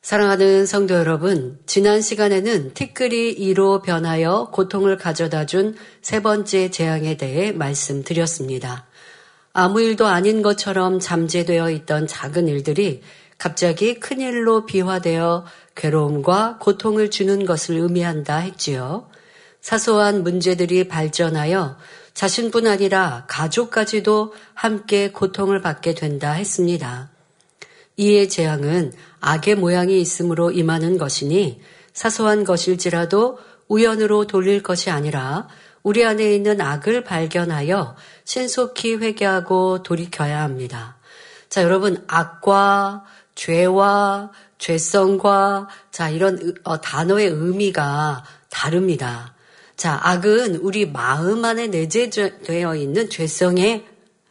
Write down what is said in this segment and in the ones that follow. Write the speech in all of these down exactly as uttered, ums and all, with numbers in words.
사랑하는 성도 여러분, 지난 시간에는 티끌이 이로 변하여 고통을 가져다 준 세 번째 재앙에 대해 말씀드렸습니다. 아무 일도 아닌 것처럼 잠재되어 있던 작은 일들이 갑자기 큰 일로 비화되어 괴로움과 고통을 주는 것을 의미한다 했지요. 사소한 문제들이 발전하여 자신뿐 아니라 가족까지도 함께 고통을 받게 된다 했습니다. 이의 재앙은 악의 모양이 있으므로 임하는 것이니 사소한 것일지라도 우연으로 돌릴 것이 아니라 우리 안에 있는 악을 발견하여 신속히 회개하고 돌이켜야 합니다. 자, 여러분, 악과 죄와 죄성과 자, 이런 어, 단어의 의미가 다릅니다. 자, 악은 우리 마음 안에 내재되어 있는 죄성에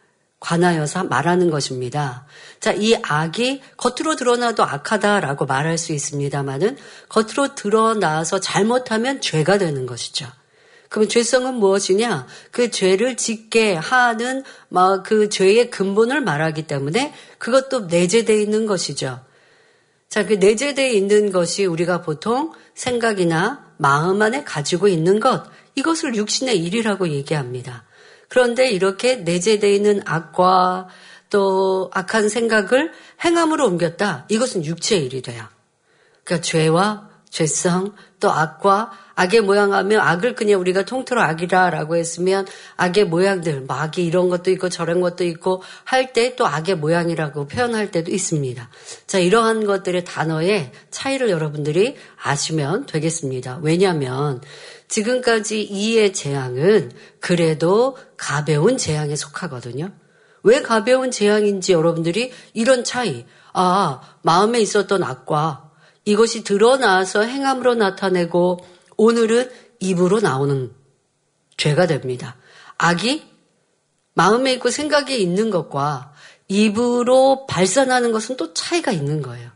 관하여서 말하는 것입니다. 자, 이 악이 겉으로 드러나도 악하다라고 말할 수 있습니다만은 겉으로 드러나서 잘못하면 죄가 되는 것이죠. 그럼 죄성은 무엇이냐? 그 죄를 짓게 하는 그 죄의 근본을 말하기 때문에 그것도 내재되어 있는 것이죠. 자, 그 내재되어 있는 것이 우리가 보통 생각이나 마음 안에 가지고 있는 것, 이것을 육신의 일이라고 얘기합니다. 그런데 이렇게 내재되어 있는 악과 또 악한 생각을 행함으로 옮겼다. 이것은 육체의 일이 돼요. 그러니까 죄와 죄성 또 악과 악의 모양하면 악을 그냥 우리가 통틀어 악이라라고 했으면 악의 모양들, 뭐 악이 이런 것도 있고 저런 것도 있고 할 때 또 악의 모양이라고 표현할 때도 있습니다. 자, 이러한 것들의 단어의 차이를 여러분들이 아시면 되겠습니다. 왜냐하면 지금까지 이의 재앙은 그래도 가벼운 재앙에 속하거든요. 왜 가벼운 재앙인지 여러분들이 이런 차이, 아, 마음에 있었던 악과 이것이 드러나서 행함으로 나타내고 오늘은 입으로 나오는 죄가 됩니다. 악이 마음에 있고 생각에 있는 것과 입으로 발산하는 것은 또 차이가 있는 거예요.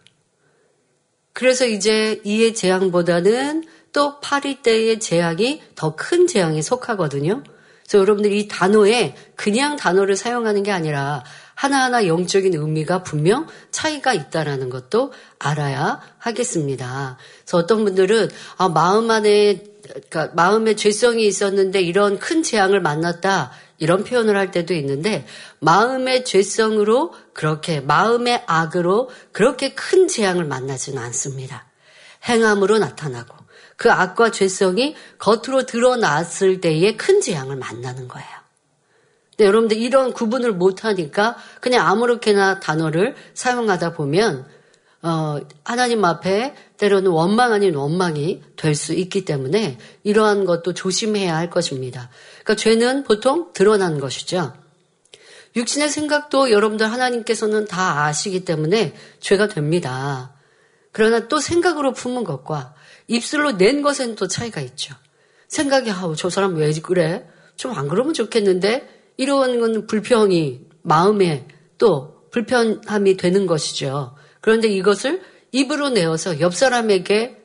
그래서 이제 이의 재앙보다는 또 파리 때의 재앙이 더 큰 재앙에 속하거든요. 그래서 여러분들이 이 단어에 그냥 단어를 사용하는 게 아니라 하나하나 영적인 의미가 분명 차이가 있다는 것도 알아야 하겠습니다. 그래서 어떤 분들은 아, 마음 안에 그러니까 마음에 죄성이 있었는데 이런 큰 재앙을 만났다 이런 표현을 할 때도 있는데 마음의 죄성으로 그렇게 마음의 악으로 그렇게 큰 재앙을 만나지는 않습니다. 행함으로 나타나고 그 악과 죄성이 겉으로 드러났을 때에 큰 재앙을 만나는 거예요. 근데 여러분들 이런 구분을 못하니까 그냥 아무렇게나 단어를 사용하다 보면 어, 하나님 앞에 때로는 원망 아닌 원망이 될 수 있기 때문에 이러한 것도 조심해야 할 것입니다. 그러니까 죄는 보통 드러난 것이죠. 육신의 생각도 여러분들 하나님께서는 다 아시기 때문에 죄가 됩니다. 그러나 또 생각으로 품은 것과 입술로 낸 것에는 또 차이가 있죠. 생각이 아우 저 사람 왜 그래? 좀 안 그러면 좋겠는데 이런 건 불평이 마음에 또 불편함이 되는 것이죠. 그런데 이것을 입으로 내어서 옆 사람에게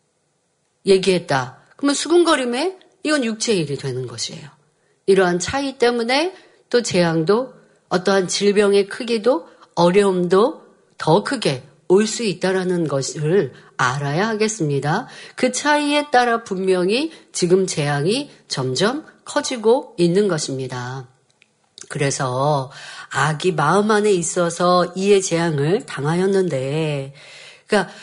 얘기했다. 그러면 수근거림에 이건 육체의 일이 되는 것이에요. 이러한 차이 때문에 또 재앙도 어떠한 질병의 크기도 어려움도 더 크게 올 수 있다는 것을 알아야 하겠습니다. 그 차이에 따라 분명히 지금 재앙이 점점 커지고 있는 것입니다. 그래서 악이 마음 안에 있어서 이의 재앙을 당하였는데, 그러니까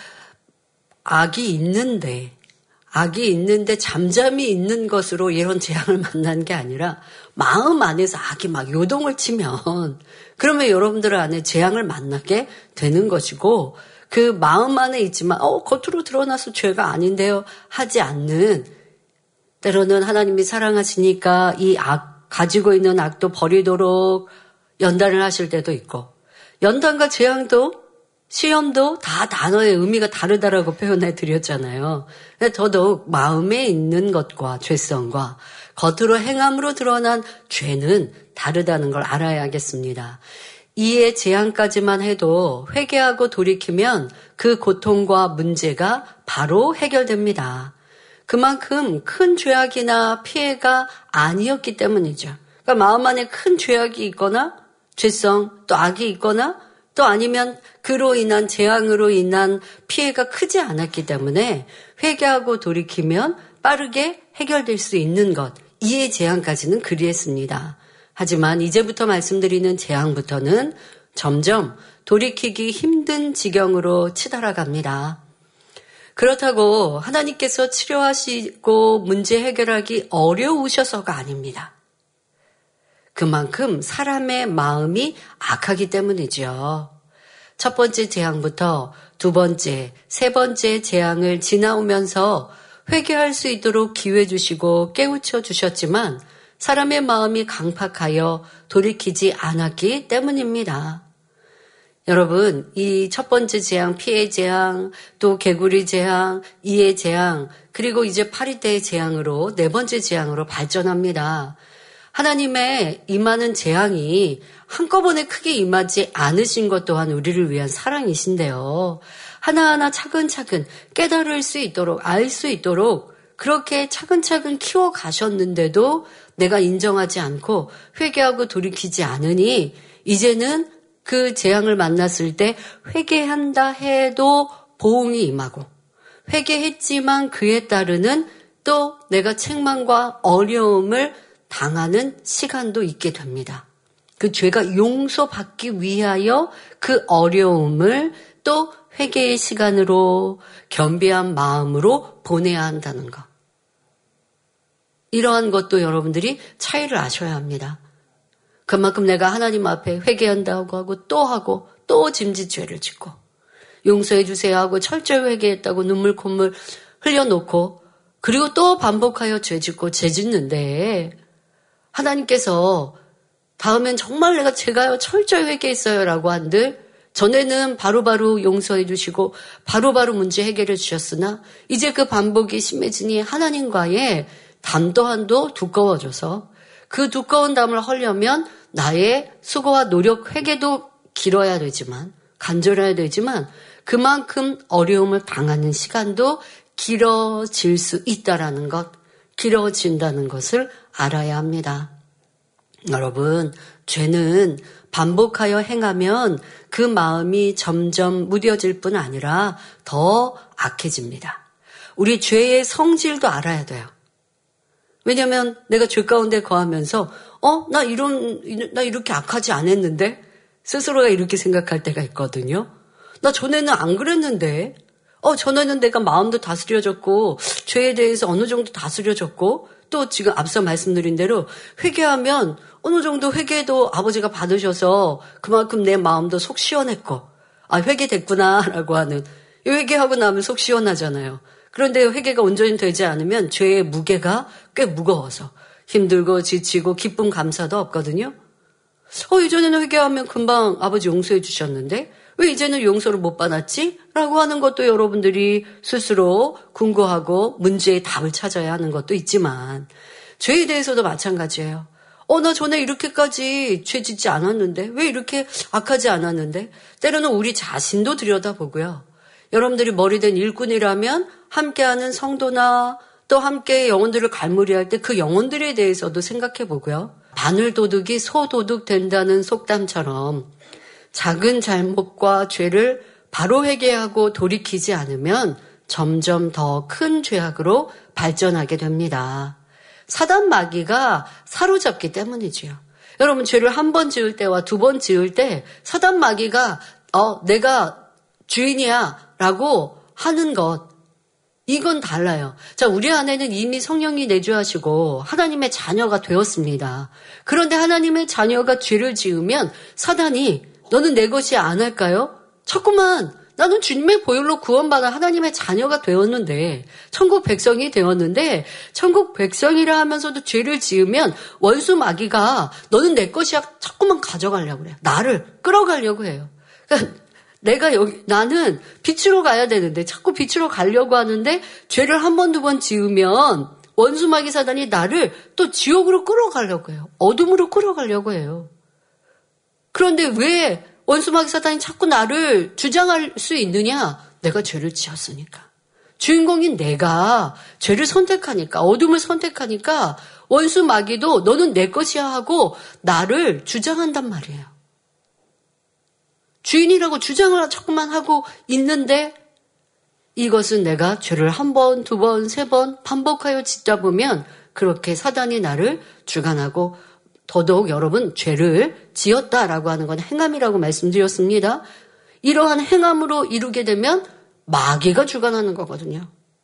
악이 있는데, 악이 있는데 잠잠히 있는 것으로 이런 재앙을 만난 게 아니라 마음 안에서 악이 막 요동을 치면 그러면 여러분들 안에 재앙을 만나게 되는 것이고 그 마음 안에 있지만 어 겉으로 드러나서 죄가 아닌데요 하지 않는 때로는 하나님이 사랑하시니까 이 악 가지고 있는 악도 버리도록 연단을 하실 때도 있고 연단과 재앙도 시험도 다 단어의 의미가 다르다라고 표현해 드렸잖아요. 더더욱 마음에 있는 것과 죄성과 겉으로 행함으로 드러난 죄는 다르다는 걸 알아야겠습니다. 이의 재앙까지만 해도 회개하고 돌이키면 그 고통과 문제가 바로 해결됩니다. 그만큼 큰 죄악이나 피해가 아니었기 때문이죠. 그러니까 마음 안에 큰 죄악이 있거나 죄성 또 악이 있거나 또 아니면 그로 인한 재앙으로 인한 피해가 크지 않았기 때문에 회개하고 돌이키면 빠르게 해결될 수 있는 것, 이의 재앙까지는 그리했습니다. 하지만 이제부터 말씀드리는 재앙부터는 점점 돌이키기 힘든 지경으로 치달아갑니다. 그렇다고 하나님께서 치료하시고 문제 해결하기 어려우셔서가 아닙니다. 그만큼 사람의 마음이 악하기 때문이죠. 첫 번째 재앙부터 두 번째, 세 번째 재앙을 지나오면서 회개할 수 있도록 기회 주시고 깨우쳐 주셨지만 사람의 마음이 강팍하여 돌이키지 않았기 때문입니다. 여러분, 이 첫 번째 재앙, 피해 재앙, 또 개구리 재앙, 이의 재앙, 그리고 이제 파리떼의 재앙으로 네 번째 재앙으로 발전합니다. 하나님의 임하는 재앙이 한꺼번에 크게 임하지 않으신 것 또한 우리를 위한 사랑이신데요. 하나하나 차근차근 깨달을 수 있도록, 알 수 있도록 그렇게 차근차근 키워가셨는데도 내가 인정하지 않고 회개하고 돌이키지 않으니 이제는 그 재앙을 만났을 때 회개한다 해도 보응이 임하고 회개했지만 그에 따르는 또 내가 책망과 어려움을 당하는 시간도 있게 됩니다. 그 죄가 용서받기 위하여 그 어려움을 또 회개의 시간으로 겸비한 마음으로 보내야 한다는 것. 이러한 것도 여러분들이 차이를 아셔야 합니다. 그만큼 내가 하나님 앞에 회개한다고 하고 또 하고 또 짐짓 죄를 짓고 용서해 주세요 하고 철저히 회개했다고 눈물 콧물 흘려놓고 그리고 또 반복하여 죄 짓고 죄 짓는데 하나님께서 다음엔 정말 내가 제가요 철저히 회개했어요 라고 한들 전에는 바로바로 용서해 주시고 바로바로 문제 해결해 주셨으나 이제 그 반복이 심해지니 하나님과의 담 또한도 두꺼워져서 그 두꺼운 담을 헐려면 나의 수고와 노력, 회개도 길어야 되지만 간절해야 되지만 그만큼 어려움을 당하는 시간도 길어질 수 있다라는 것, 길어진다는 것을 알아야 합니다. 여러분, 죄는 반복하여 행하면 그 마음이 점점 무뎌질 뿐 아니라 더 악해집니다. 우리 죄의 성질도 알아야 돼요. 왜냐하면 내가 죄 가운데 거하면서 어? 나 이런, 나 이렇게 악하지 않았는데? 스스로가 이렇게 생각할 때가 있거든요. 나 전에는 안 그랬는데? 어, 전에는 내가 마음도 다스려졌고 죄에 대해서 어느 정도 다스려졌고 또 지금 앞서 말씀드린 대로 회개하면 어느 정도 회개도 아버지가 받으셔서 그만큼 내 마음도 속 시원했고 아, 회개됐구나라고 하는 회개하고 나면 속 시원하잖아요. 그런데 회개가 온전히 되지 않으면 죄의 무게가 꽤 무거워서 힘들고 지치고 기쁨 감사도 없거든요. 어, 이전에는 회개하면 금방 아버지 용서해 주셨는데 왜 이제는 용서를 못 받았지? 라고 하는 것도 여러분들이 스스로 궁금하고 문제의 답을 찾아야 하는 것도 있지만 죄에 대해서도 마찬가지예요. 어, 나 전에 이렇게까지 죄 짓지 않았는데 왜 이렇게 악하지 않았는데 때로는 우리 자신도 들여다보고요. 여러분들이 머리된 일꾼이라면 함께하는 성도나 또 함께 영혼들을 갈무리할 때 그 영혼들에 대해서도 생각해 보고요. 바늘 도둑이 소 도둑 된다는 속담처럼 작은 잘못과 죄를 바로 회개하고 돌이키지 않으면 점점 더 큰 죄악으로 발전하게 됩니다. 사단 마귀가 사로잡기 때문이지요. 여러분 죄를 한 번 지을 때와 두 번 지을 때 사단 마귀가 어 내가 주인이야 라고 하는 것 이건 달라요. 자, 우리 안에는 이미 성령이 내주하시고 하나님의 자녀가 되었습니다. 그런데 하나님의 자녀가 죄를 지으면 사단이 너는 내 것이 안 할까요? 자꾸만 나는 주님의 보혈로 구원받아 하나님의 자녀가 되었는데 천국 백성이 되었는데 천국 백성이라 하면서도 죄를 지으면 원수 마귀가 너는 내 것이야 자꾸만 가져가려고 그래요. 나를 끌어가려고 해요. 그러니까 내가 여기 나는 빛으로 가야 되는데 자꾸 빛으로 가려고 하는데 죄를 한 번, 두 번 지으면 원수 마귀 사단이 나를 또 지옥으로 끌어가려고 해요. 어둠으로 끌어가려고 해요. 그런데 왜 원수 마귀 사단이 자꾸 나를 주장할 수 있느냐? 내가 죄를 지었으니까. 주인공인 내가 죄를 선택하니까 어둠을 선택하니까 원수 마귀도 너는 내 것이야 하고 나를 주장한단 말이에요. 주인이라고 주장을 자꾸만 하고 있는데 이것은 내가 죄를 한 번, 두 번, 세 번 반복하여 짓다 보면 그렇게 사단이 나를 주관하고 더더욱 여러분 죄를 지었다라고 하는 건 행함이라고 말씀드렸습니다. 이러한 행함으로 이루게 되면 마귀가 주관하는 거거든요.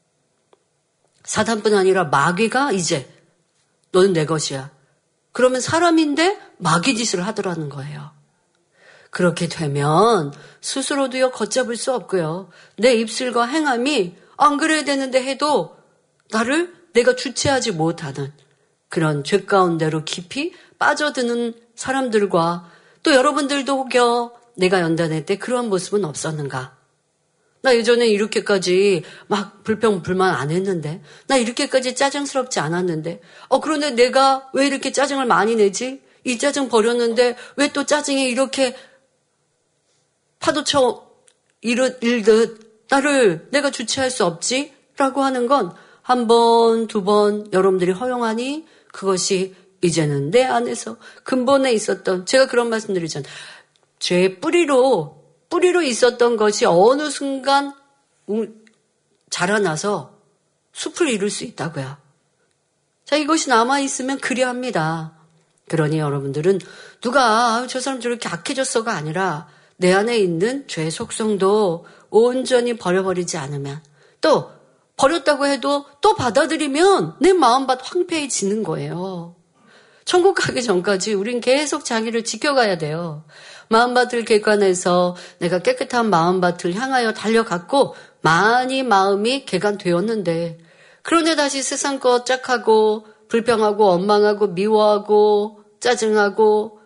사단뿐 아니라 마귀가 이제 너는 내 것이야. 그러면 사람인데 마귀 짓을 하더라는 거예요. 그렇게 되면 스스로도요 걷잡을 수 없고요. 내 입술과 행함이 안 그래야 되는데 해도 나를 내가 주체하지 못하는 그런 죄 가운데로 깊이 빠져드는 사람들과 또 여러분들도 혹여 내가 연단할 때 그런 모습은 없었는가? 나 예전에 이렇게까지 막 불평 불만 안 했는데 나 이렇게까지 짜증스럽지 않았는데 어 그런데 내가 왜 이렇게 짜증을 많이 내지? 이 짜증 버렸는데 왜 또 짜증이 이렇게 파도쳐 일듯 나를 내가 주체할 수 없지? 라고 하는 건 한 번, 두 번 여러분들이 허용하니 그것이 이제는 내 안에서 근본에 있었던 제가 그런 말씀 드리잖아요. 죄의 뿌리로 뿌리로 있었던 것이 어느 순간 자라나서 숲을 이룰 수 있다고요. 자, 이것이 남아있으면 그리합니다. 그러니 여러분들은 누가 저 사람 저렇게 악해졌어가 아니라 내 안에 있는 죄의 속성도 온전히 버려버리지 않으면 또 버렸다고 해도 또 받아들이면 내 마음밭 황폐해지는 거예요. 천국 가기 전까지 우린 계속 자기를 지켜가야 돼요. 마음밭을 개관해서 내가 깨끗한 마음밭을 향하여 달려갔고 많이 마음이 개관되었는데 그런데 다시 세상 것 짝하고 불평하고 원망하고 미워하고 짜증하고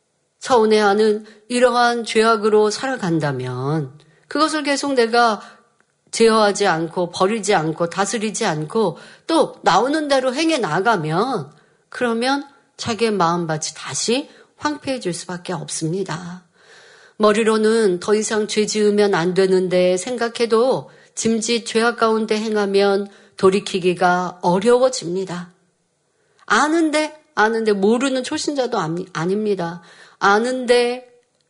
서운해하는 이러한 죄악으로 살아간다면 그것을 계속 내가 제어하지 않고 버리지 않고 다스리지 않고 또 나오는 대로 행해 나가면 그러면 자기의 마음밭이 다시 황폐해질 수밖에 없습니다. 머리로는 더 이상 죄 지으면 안 되는데 생각해도 짐짓 죄악 가운데 행하면 돌이키기가 어려워집니다. 아는데 아는데 모르는 초신자도 아닙니다. 아는데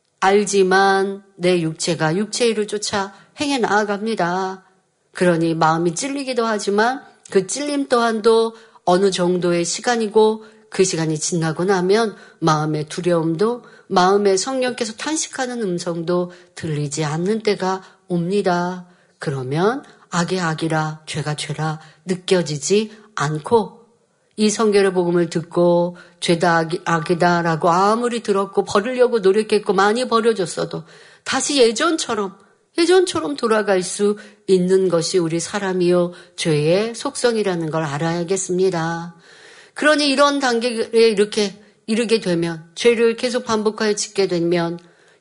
알지만 내 육체가 육체의 일을 쫓아 행해 나아갑니다. 그러니 마음이 찔리기도 하지만 그 찔림 또한도 어느 정도의 시간이고 그 시간이 지나고 나면 마음의 두려움도 마음의 성령께서 탄식하는 음성도 들리지 않는 때가 옵니다. 그러면 악의 악이라 죄가 죄라 느껴지지 않고 이 성결의 복음을 듣고 죄다 악이다라고 아무리 들었고 버리려고 노력했고 많이 버려졌어도 다시 예전처럼 예전처럼 돌아갈 수 있는 것이 우리 사람이요 죄의 속성이라는 걸 알아야겠습니다. 그러니 이런 단계에 이렇게 이르게 되면 죄를 계속 반복하여 짓게 되면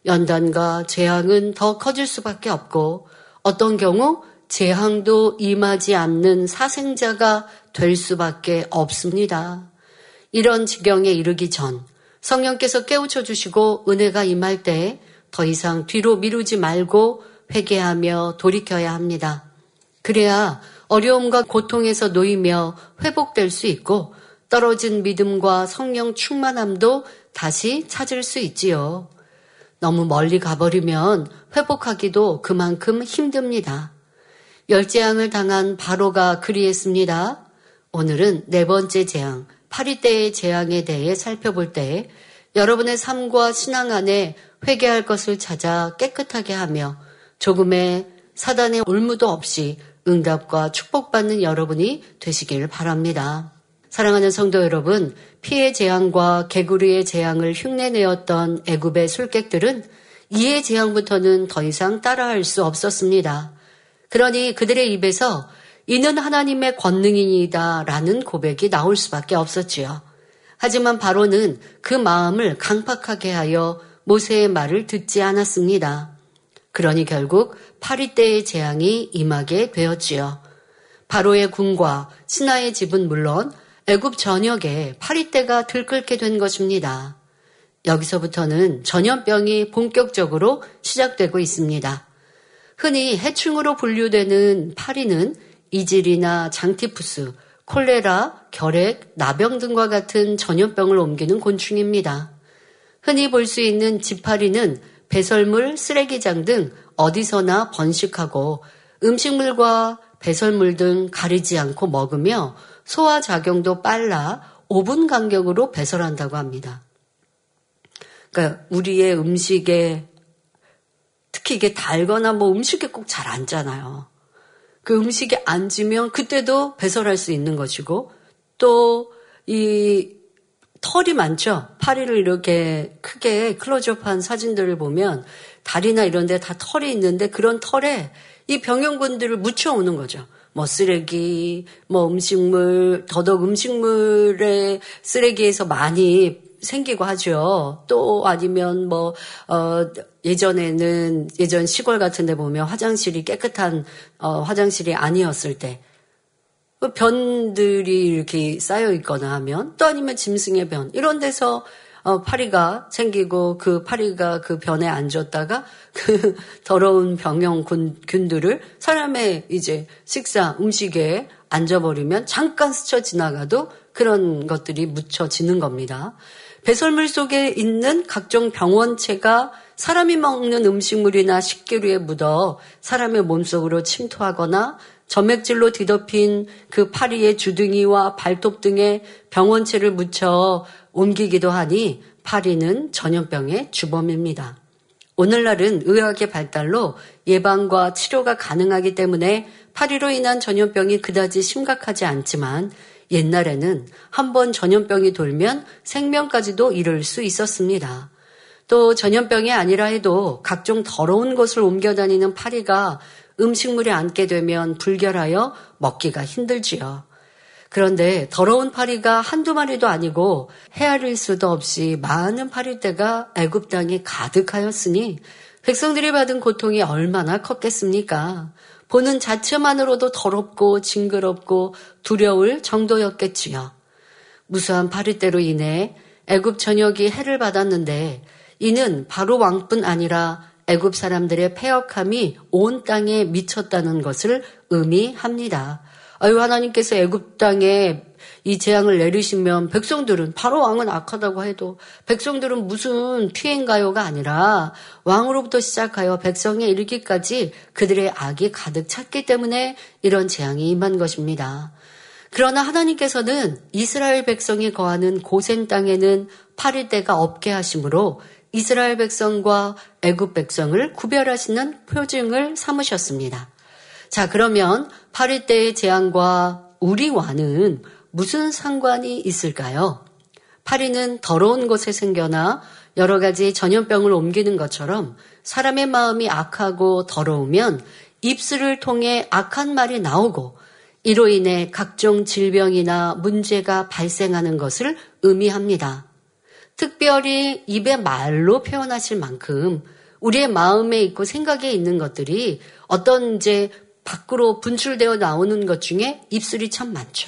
연단과 재앙은 더 커질 수밖에 없고 어떤 경우 재앙도 임하지 않는 사생자가 될 수밖에 없습니다. 이런 지경에 이르기 전 성령께서 깨우쳐 주시고 은혜가 임할 때 더 이상 뒤로 미루지 말고 회개하며 돌이켜야 합니다. 그래야 어려움과 고통에서 놓이며 회복될 수 있고 떨어진 믿음과 성령 충만함도 다시 찾을 수 있지요. 너무 멀리 가버리면 회복하기도 그만큼 힘듭니다. 열재앙을 당한 바로가 그리했습니다. 오늘은 네 번째 재앙, 파리떼의 재앙에 대해 살펴볼 때 여러분의 삶과 신앙 안에 회개할 것을 찾아 깨끗하게 하며 조금의 사단의 올무도 없이 응답과 축복받는 여러분이 되시길 바랍니다. 사랑하는 성도 여러분, 피의 재앙과 개구리의 재앙을 흉내내었던 애굽의 술객들은 이의 재앙부터는 더 이상 따라할 수 없었습니다. 그러니 그들의 입에서 이는 하나님의 권능이니이다 라는 고백이 나올 수밖에 없었지요. 하지만 바로는 그 마음을 강팍하게 하여 모세의 말을 듣지 않았습니다. 그러니 결국 파리떼의 재앙이 임하게 되었지요. 바로의 궁과 신하의 집은 물론 애굽 전역에 파리떼가 들끓게 된 것입니다. 여기서부터는 전염병이 본격적으로 시작되고 있습니다. 흔히 해충으로 분류되는 파리는 이질이나 장티푸스, 콜레라, 결핵, 나병 등과 같은 전염병을 옮기는 곤충입니다. 흔히 볼 수 있는 지파리는 배설물, 쓰레기장 등 어디서나 번식하고 음식물과 배설물 등 가리지 않고 먹으며 소화작용도 빨라 오 분 간격으로 배설한다고 합니다. 그러니까 우리의 음식에 특히 이게 달거나 뭐 음식에 꼭 잘 앉잖아요. 그 음식에 앉으면 그때도 배설할 수 있는 것이고 또 이 털이 많죠. 파리를 이렇게 크게 클로즈업한 사진들을 보면 다리나 이런 데 다 털이 있는데 그런 털에 이 병용군들을 묻혀오는 거죠. 뭐 쓰레기, 뭐 음식물, 더더욱 음식물의 쓰레기에서 많이 생기고 하죠. 또 아니면 뭐 어, 예전에는 예전 시골 같은 데 보면 화장실이 깨끗한 어, 화장실이 아니었을 때 변들이 이렇게 쌓여 있거나 하면 또 아니면 짐승의 변 이런 데서 어, 파리가 생기고 그 파리가 그 변에 앉았다가 그 더러운 병용균들을 사람의 이제 식사 음식에 앉아버리면 잠깐 스쳐 지나가도 그런 것들이 묻혀지는 겁니다. 배설물 속에 있는 각종 병원체가 사람이 먹는 음식물이나 식기류에 묻어 사람의 몸속으로 침투하거나 점액질로 뒤덮인 그 파리의 주둥이와 발톱 등에 병원체를 묻혀 옮기기도 하니 파리는 전염병의 주범입니다. 오늘날은 의학의 발달로 예방과 치료가 가능하기 때문에 파리로 인한 전염병이 그다지 심각하지 않지만 옛날에는 한번 전염병이 돌면 생명까지도 이를 수 있었습니다. 또 전염병이 아니라 해도 각종 더러운 것을 옮겨다니는 파리가 음식물에 앉게 되면 불결하여 먹기가 힘들지요. 그런데 더러운 파리가 한두 마리도 아니고 헤아릴 수도 없이 많은 파리떼가 애굽 땅에 가득하였으니 백성들이 받은 고통이 얼마나 컸겠습니까? 보는 자체만으로도 더럽고 징그럽고 두려울 정도였겠지요. 무수한 파리떼로 인해 애굽 전역이 해를 받았는데 이는 바로 왕뿐 아니라 애굽 사람들의 패역함이 온 땅에 미쳤다는 것을 의미합니다. 아유, 하나님께서 애굽 땅에 이 재앙을 내리시면 백성들은 바로 왕은 악하다고 해도 백성들은 무슨 피해인가요가 아니라 왕으로부터 시작하여 백성에 이르기까지 그들의 악이 가득 찼기 때문에 이런 재앙이 임한 것입니다. 그러나 하나님께서는 이스라엘 백성이 거하는 고센 땅에는 파리떼가 없게 하심으로 이스라엘 백성과 애굽 백성을 구별하시는 표징을 삼으셨습니다. 자, 그러면 파리떼의 재앙과 우리와는 무슨 상관이 있을까요? 파리는 더러운 곳에 생겨나 여러 가지 전염병을 옮기는 것처럼 사람의 마음이 악하고 더러우면 입술을 통해 악한 말이 나오고 이로 인해 각종 질병이나 문제가 발생하는 것을 의미합니다. 특별히 입의 말로 표현하실 만큼 우리의 마음에 있고 생각에 있는 것들이 어떤 이제 밖으로 분출되어 나오는 것 중에 입술이 참 많죠.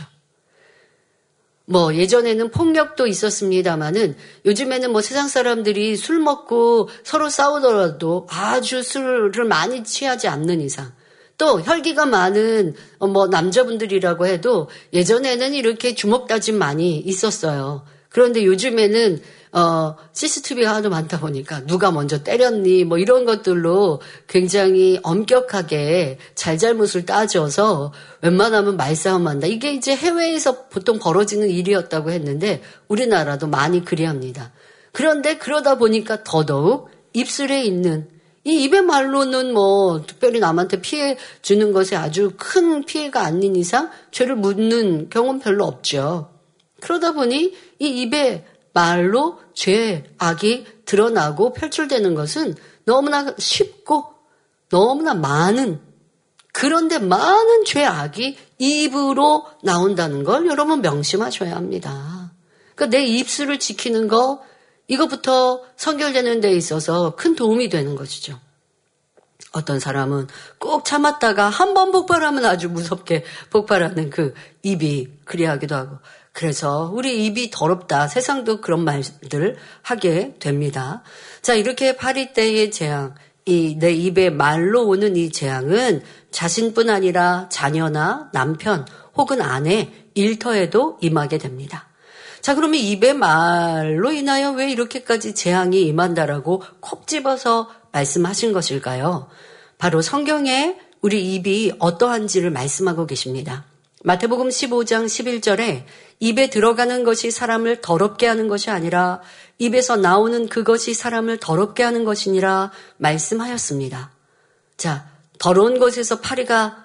뭐 예전에는 폭력도 있었습니다마는 요즘에는 뭐 세상 사람들이 술 먹고 서로 싸우더라도 아주 술을 많이 취하지 않는 이상 또 혈기가 많은 뭐 남자분들이라고 해도 예전에는 이렇게 주먹 다짐 많이 있었어요. 그런데 요즘에는 어, 씨씨티비가 하도 많다 보니까 누가 먼저 때렸니 뭐 이런 것들로 굉장히 엄격하게 잘잘못을 따져서 웬만하면 말싸움한다. 이게 이제 해외에서 보통 벌어지는 일이었다고 했는데 우리나라도 많이 그리합니다. 그런데 그러다 보니까 더더욱 입술에 있는 이 입의 말로는 뭐 특별히 남한테 피해 주는 것에 아주 큰 피해가 아닌 이상 죄를 묻는 경우는 별로 없죠. 그러다 보니 이 입의 말로 죄, 악이 드러나고 표출되는 것은 너무나 쉽고 너무나 많은 그런데 많은 죄, 악이 입으로 나온다는 걸 여러분 명심하셔야 합니다. 그러니까 내 입술을 지키는 거 이것부터 선결되는 데 있어서 큰 도움이 되는 것이죠. 어떤 사람은 꼭 참았다가 한 번 폭발하면 아주 무섭게 폭발하는 그 입이 그리하기도 하고 그래서 우리 입이 더럽다. 세상도 그런 말들 하게 됩니다. 자, 이렇게 파리떼의 재앙, 이 내 입에 말로 오는 이 재앙은 자신뿐 아니라 자녀나 남편 혹은 아내, 일터에도 임하게 됩니다. 자, 그러면 입의 말로 인하여 왜 이렇게까지 재앙이 임한다라고 콕 집어서 말씀하신 것일까요? 바로 성경에 우리 입이 어떠한지를 말씀하고 계십니다. 마태복음 십오 장 십일 절에 입에 들어가는 것이 사람을 더럽게 하는 것이 아니라 입에서 나오는 그것이 사람을 더럽게 하는 것이니라 말씀하였습니다. 자, 더러운 곳에서 파리가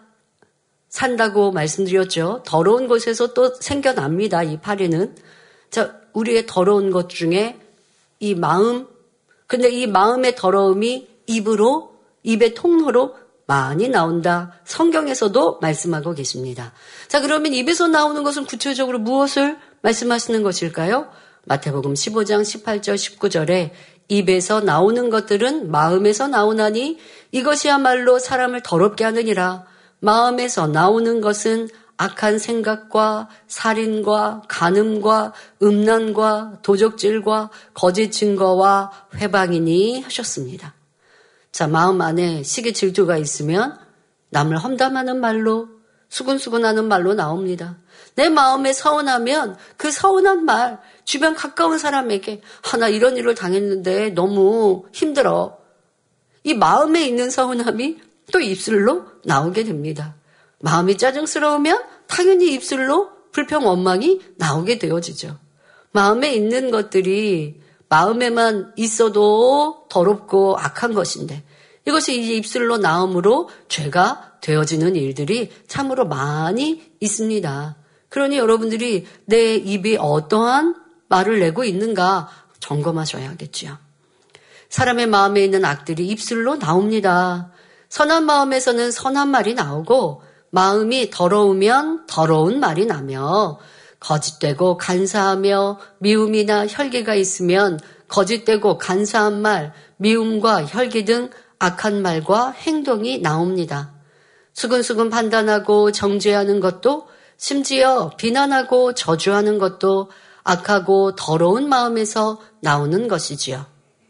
산다고 말씀드렸죠. 더러운 곳에서 또 생겨납니다. 이 파리는. 자, 우리의 더러운 것 중에 이 마음, 근데 이 마음의 더러움이 입으로, 입의 통로로 많이 나온다. 성경에서도 말씀하고 계십니다. 자, 그러면 입에서 나오는 것은 구체적으로 무엇을 말씀하시는 것일까요? 마태복음 십오 장 십팔 절 십구 절에 입에서 나오는 것들은 마음에서 나오나니 이것이야말로 사람을 더럽게 하느니라. 마음에서 나오는 것은 악한 생각과 살인과 간음과 음란과 도적질과 거짓 증거와 회방이니 하셨습니다. 자, 마음 안에 시기 질투가 있으면 남을 험담하는 말로 수근수근하는 말로 나옵니다. 내 마음에 서운하면 그 서운한 말 주변 가까운 사람에게 아, 나 이런 일을 당했는데 너무 힘들어. 이 마음에 있는 서운함이 또 입술로 나오게 됩니다. 마음이 짜증스러우면 당연히 입술로 불평 원망이 나오게 되어지죠. 마음에 있는 것들이 마음에만 있어도 더럽고 악한 것인데 이것이 이제 입술로 나옴으로 죄가 되어지는 일들이 참으로 많이 있습니다. 그러니 여러분들이 내 입이 어떠한 말을 내고 있는가 점검하셔야겠죠. 사람의 마음에 있는 악들이 입술로 나옵니다. 선한 마음에서는 선한 말이 나오고 마음이 더러우면 더러운 말이 나며 거짓되고 간사하며 미움이나 혈기가 있으면 거짓되고 간사한 말, 미움과 혈기 등 악한 말과 행동이 나옵니다. 수근수근 판단하고 정죄하는 것도 심지어 비난하고 저주하는 것도 악하고 더러운 마음에서 나오는 것이지요.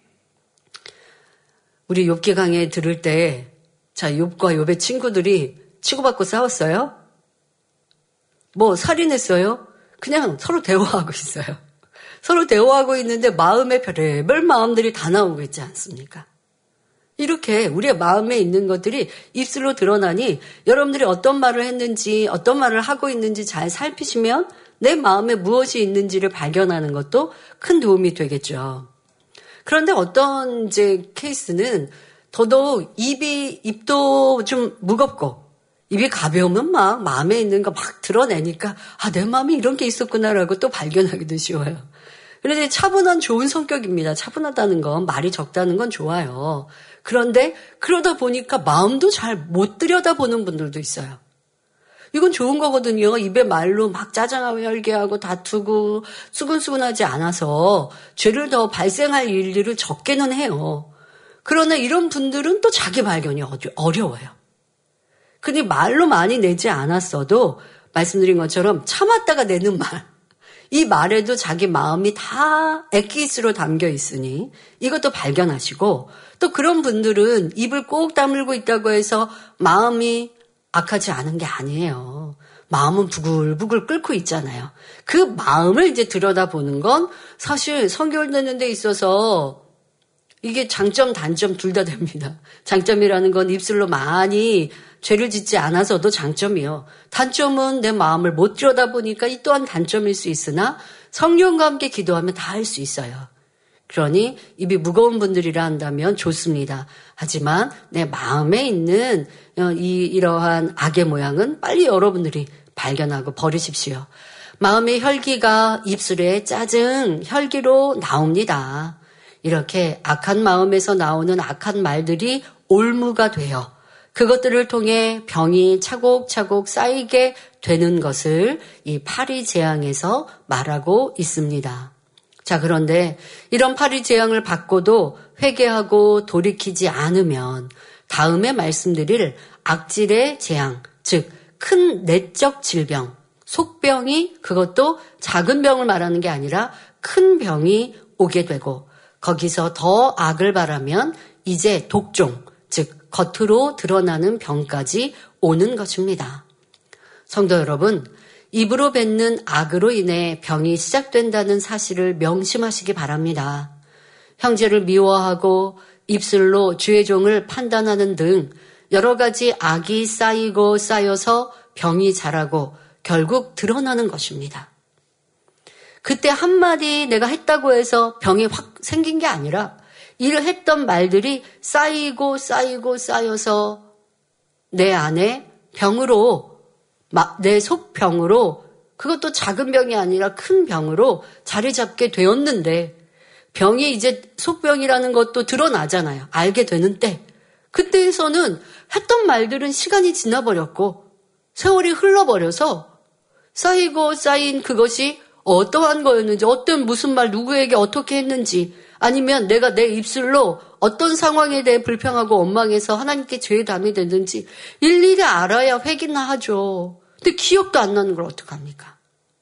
우리 욥기 강의 들을 때 자, 욥과 욥의 친구들이 치고받고 싸웠어요? 뭐 살인했어요? 그냥 서로 대화하고 있어요. 서로 대화하고 있는데 마음의 별의별 마음들이 다 나오고 있지 않습니까? 이렇게 우리의 마음에 있는 것들이 입술로 드러나니 여러분들이 어떤 말을 했는지 어떤 말을 하고 있는지 잘 살피시면 내 마음에 무엇이 있는지를 발견하는 것도 큰 도움이 되겠죠. 그런데 어떤 이제 케이스는 더더욱 입이, 입도 좀 무겁고 입이 가벼우면 막 마음에 있는 거 막 드러내니까 아, 내 마음에 이런 게 있었구나라고 또 발견하기도 쉬워요. 그런데 차분한 좋은 성격입니다. 차분하다는 건 말이 적다는 건 좋아요. 그런데 그러다 보니까 마음도 잘 못 들여다보는 분들도 있어요. 이건 좋은 거거든요. 입에 말로 막 짜증하고 혈기하고 다투고 수근수근하지 않아서 죄를 더 발생할 일들을 적게는 해요. 그러나 이런 분들은 또 자기 발견이 어려워요. 근데 말로 많이 내지 않았어도 말씀드린 것처럼 참았다가 내는 말, 이 말에도 자기 마음이 다 액기스로 담겨 있으니 이것도 발견하시고 또 그런 분들은 입을 꼭 다물고 있다고 해서 마음이 악하지 않은 게 아니에요. 마음은 부글부글 끓고 있잖아요. 그 마음을 이제 들여다보는 건 사실 선결되는 데 있어서 이게 장점, 단점 둘 다 됩니다. 장점이라는 건 입술로 많이 죄를 짓지 않아서도 장점이요. 단점은 내 마음을 못 들여다보니까 이 또한 단점일 수 있으나 성령과 함께 기도하면 다 할 수 있어요. 그러니 입이 무거운 분들이라 한다면 좋습니다. 하지만 내 마음에 있는 이 이러한 악의 모양은 빨리 여러분들이 발견하고 버리십시오. 마음의 혈기가 입술에 짜증, 혈기로 나옵니다. 이렇게 악한 마음에서 나오는 악한 말들이 올무가 되어 그것들을 통해 병이 차곡차곡 쌓이게 되는 것을 이 파리 재앙에서 말하고 있습니다. 자, 그런데 이런 파리 재앙을 받고도 회개하고 돌이키지 않으면 다음에 말씀드릴 악질의 재앙, 즉 큰 내적 질병, 속병이 그것도 작은 병을 말하는 게 아니라 큰 병이 오게 되고 거기서 더 악을 바라면 이제 독종, 즉 겉으로 드러나는 병까지 오는 것입니다. 성도 여러분, 입으로 뱉는 악으로 인해 병이 시작된다는 사실을 명심하시기 바랍니다. 형제를 미워하고 입술로 주의 종을 판단하는 등 여러 가지 악이 쌓이고 쌓여서 병이 자라고 결국 드러나는 것입니다. 그때 한마디 내가 했다고 해서 병이 확 생긴 게 아니라 일을 했던 말들이 쌓이고 쌓이고 쌓여서 내 안에 병으로, 내 속병으로, 그것도 작은 병이 아니라 큰 병으로 자리 잡게 되었는데 병이 이제 속병이라는 것도 드러나잖아요. 알게 되는 때. 그때에서는 했던 말들은 시간이 지나버렸고 세월이 흘러버려서 쌓이고 쌓인 그것이 어떠한 거였는지, 어떤 무슨 말 누구에게 어떻게 했는지, 아니면 내가 내 입술로 어떤 상황에 대해 불평하고 원망해서 하나님께 죄에 담이 됐는지 일일이 알아야 회개나 하죠. 근데 기억도 안 나는 걸 어떡합니까?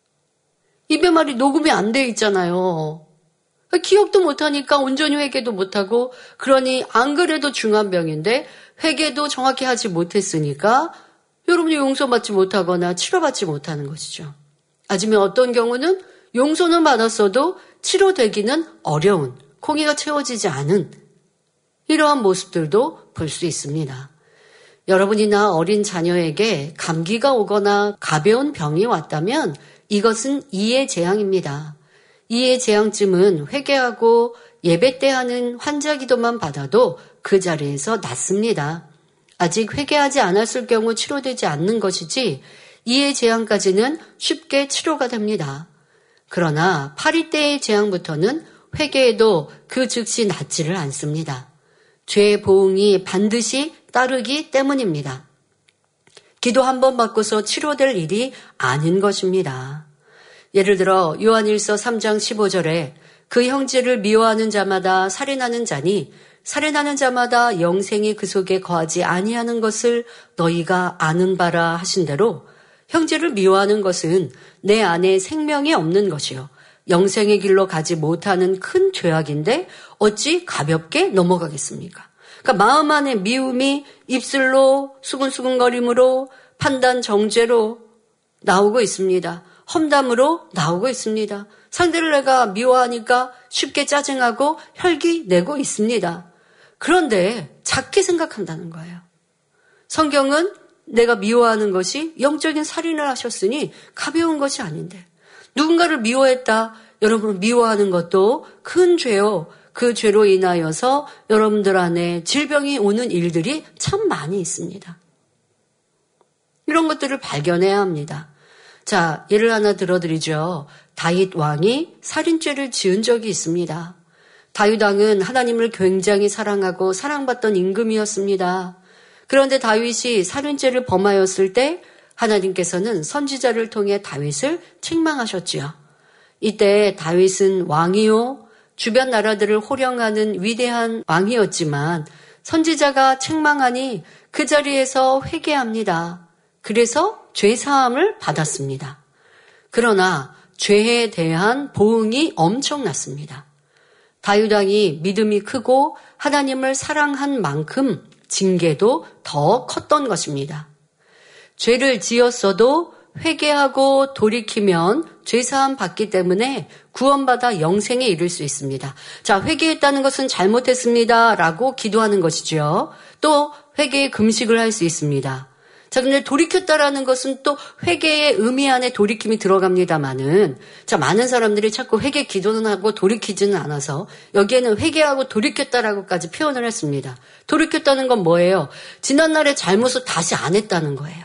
입에 말이 녹음이 안 돼 있잖아요. 기억도 못하니까 온전히 회개도 못하고, 그러니 안 그래도 중한 병인데 회개도 정확히 하지 못했으니까 여러분이 용서받지 못하거나 치료받지 못하는 것이죠. 아니면 어떤 경우는 용서는 받았어도 치료되기는 어려운, 공의가 채워지지 않은 이러한 모습들도 볼 수 있습니다. 여러분이나 어린 자녀에게 감기가 오거나 가벼운 병이 왔다면 이것은 이해 재앙입니다. 이해 재앙쯤은 회개하고 예배 때 하는 환자 기도만 받아도 그 자리에서 낫습니다. 아직 회개하지 않았을 경우 치료되지 않는 것이지 이해 재앙까지는 쉽게 치료가 됩니다. 그러나 파리 때의 재앙부터는 회개해도 그 즉시 낫지를 않습니다. 죄의 보응이 반드시 따르기 때문입니다. 기도 한 번 받고서 치료될 일이 아닌 것입니다. 예를 들어 요한일서 삼 장 십오 절에 그 형제를 미워하는 자마다 살인하는 자니 살인하는 자마다 영생이 그 속에 거하지 아니하는 것을 너희가 아는 바라 하신 대로 형제를 미워하는 것은 내 안에 생명이 없는 것이요 영생의 길로 가지 못하는 큰 죄악인데 어찌 가볍게 넘어가겠습니까? 그러니까 마음 안에 미움이 입술로 수근수근거림으로 판단 정죄로 나오고 있습니다. 험담으로 나오고 있습니다. 상대를 내가 미워하니까 쉽게 짜증하고 혈기 내고 있습니다. 그런데 작게 생각한다는 거예요. 성경은 내가 미워하는 것이 영적인 살인을 하셨으니 가벼운 것이 아닌데, 누군가를 미워했다. 여러분, 미워하는 것도 큰 죄요. 그 죄로 인하여서 여러분들 안에 질병이 오는 일들이 참 많이 있습니다. 이런 것들을 발견해야 합니다. 자, 예를 하나 들어드리죠. 다윗 왕이 살인죄를 지은 적이 있습니다. 다윗 왕은 하나님을 굉장히 사랑하고 사랑받던 임금이었습니다. 그런데 다윗이 살인죄를 범하였을 때 하나님께서는 선지자를 통해 다윗을 책망하셨지요. 이때 다윗은 왕이요, 주변 나라들을 호령하는 위대한 왕이었지만 선지자가 책망하니 그 자리에서 회개합니다. 그래서 죄사함을 받았습니다. 그러나 죄에 대한 보응이 엄청났습니다. 다윗 왕이 믿음이 크고 하나님을 사랑한 만큼 징계도 더 컸던 것입니다. 죄를 지었어도 회개하고 돌이키면 죄사함 받기 때문에 구원받아 영생에 이를 수 있습니다. 자, 회개했다는 것은 잘못했습니다 라고 기도하는 것이죠. 또 회개의 금식을 할 수 있습니다. 자, 근데 돌이켰다라는 것은 또 회개의 의미 안에 돌이킴이 들어갑니다만은, 자, 많은 사람들이 자꾸 회개 기도는 하고 돌이키지는 않아서 여기에는 회개하고 돌이켰다라고까지 표현을 했습니다. 돌이켰다는 건 뭐예요? 지난날의 잘못을 다시 안 했다는 거예요.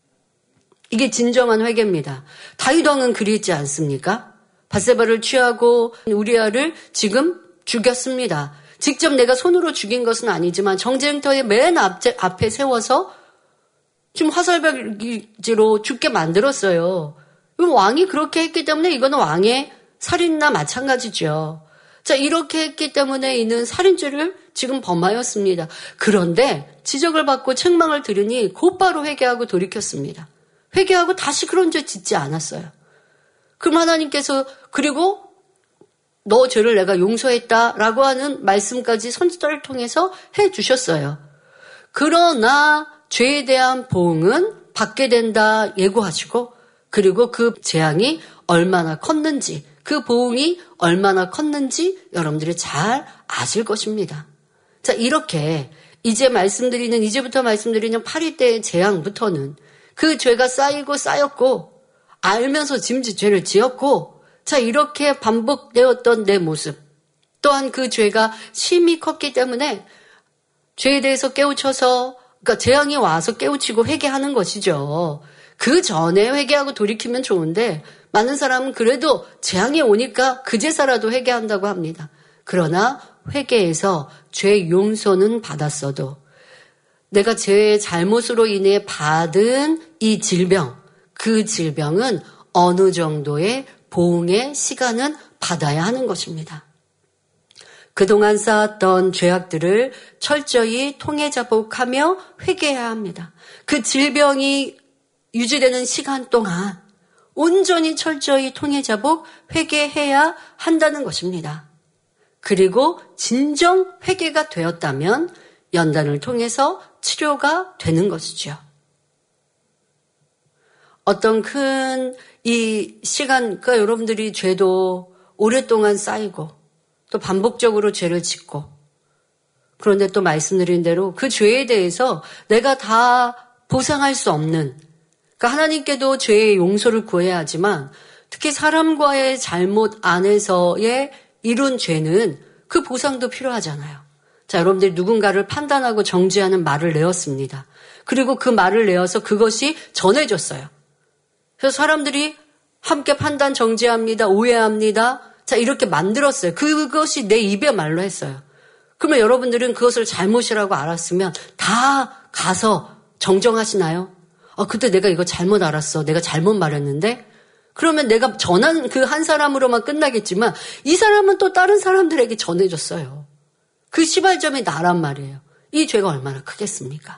이게 진정한 회개입니다. 다윗 왕은 그리지 않습니까? 밧세바를 취하고 우리아를 지금 죽였습니다. 직접 내가 손으로 죽인 것은 아니지만 정쟁터의 맨 앞에, 앞에 세워서 지금 화살표기로 죽게 만들었어요. 왕이 그렇게 했기 때문에 이거는 왕의 살인나 마찬가지죠. 자, 이렇게 했기 때문에 이는 살인죄를 지금 범하였습니다. 그런데 지적을 받고 책망을 들으니 곧바로 회개하고 돌이켰습니다. 회개하고 다시 그런 죄 짓지 않았어요. 그럼 하나님께서 그리고 너 죄를 내가 용서했다라고 하는 말씀까지 선지자를 통해서 해주셨어요. 그러나 죄에 대한 보응은 받게 된다 예고하시고 그리고 그 재앙이 얼마나 컸는지, 그 보응이 얼마나 컸는지 여러분들이 잘 아실 것입니다. 자, 이렇게 이제 말씀드리는, 이제부터 말씀드리는 파리 때의 재앙부터는 그 죄가 쌓이고 쌓였고 알면서 짐짓 죄를 지었고, 자, 이렇게 반복되었던 내 모습, 또한 그 죄가 심히 컸기 때문에 죄에 대해서 깨우쳐서, 그러니까 재앙이 와서 깨우치고 회개하는 것이죠. 그 전에 회개하고 돌이키면 좋은데 많은 사람은 그래도 재앙이 오니까 그제서라도 회개한다고 합니다. 그러나 회개해서 죄 용서는 받았어도 내가 죄의 잘못으로 인해 받은 이 질병, 그 질병은 어느 정도의 보응의 시간은 받아야 하는 것입니다. 그동안 쌓았던 죄악들을 철저히 통해자복하며 회개해야 합니다. 그 질병이 유지되는 시간 동안 온전히 철저히 통해자복 회개해야 한다는 것입니다. 그리고 진정 회개가 되었다면 연단을 통해서 치료가 되는 것이죠. 어떤 큰 이 시간, 그러니까 여러분들이 죄도 오랫동안 쌓이고 또 반복적으로 죄를 짓고, 그런데 또 말씀드린 대로 그 죄에 대해서 내가 다 보상할 수 없는, 그러니까 하나님께도 죄의 용서를 구해야 하지만 특히 사람과의 잘못 안에서의 이룬 죄는 그 보상도 필요하잖아요. 자, 여러분들이 누군가를 판단하고 정죄하는 말을 내었습니다. 그리고 그 말을 내어서 그것이 전해졌어요. 그래서 사람들이 함께 판단 정죄합니다. 오해합니다. 자, 이렇게 만들었어요. 그것이 내 입의 말로 했어요. 그러면 여러분들은 그것을 잘못이라고 알았으면 다 가서 정정하시나요? 아, 그때 내가 이거 잘못 알았어. 내가 잘못 말했는데? 그러면 내가 전한 그 한 사람으로만 끝나겠지만 이 사람은 또 다른 사람들에게 전해줬어요. 그 시발점이 나란 말이에요. 이 죄가 얼마나 크겠습니까?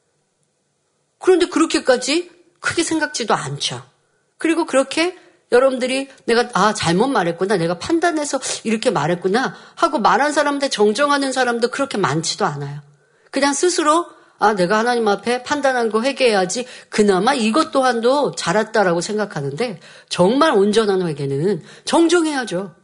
그런데 그렇게까지 크게 생각지도 않죠. 그리고 그렇게 여러분들이 내가 아 잘못 말했구나, 내가 판단해서 이렇게 말했구나 하고 말한 사람들, 정정하는 사람도 그렇게 많지도 않아요. 그냥 스스로 아 내가 하나님 앞에 판단한 거 회개해야지, 그나마 이것 또한도 잘했다라고 생각하는데 정말 온전한 회개는 정정해야죠.